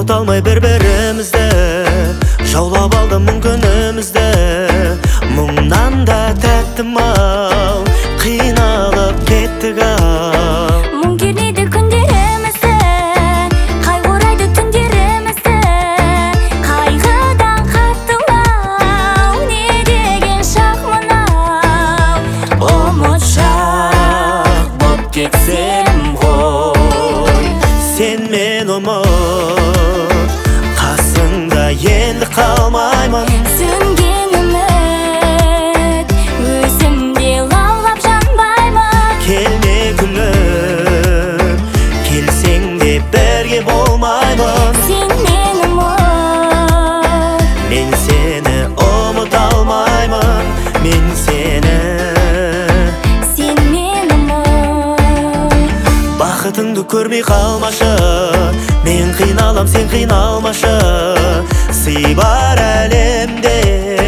Ұмыта алмай бір-бірімізді, жаулап алды мұң күнімізді. Мұңнан да тәтті мал, қиналып кеттік ау. Мұң кернейді күндерімізді, қайғырайды түндерімізді. Қайғыдан қаттылау, не деген шақ мынау. Ұмытшақ боп кетсем ғой, сен мен ұмыт, қасыңда енді қалмаймын. Сөнген үміт, өзімде лаулап жанбаймын. Келме күліп, келсең де бірге болмаймын. Сен мен ұмыт, Мен сені ұмыта алмаймын, мен сені. сен мен ұмыт. Бақытыңды көрмей қалмашы, мен қиналам, сен қиналмашы. Сый бар әлемде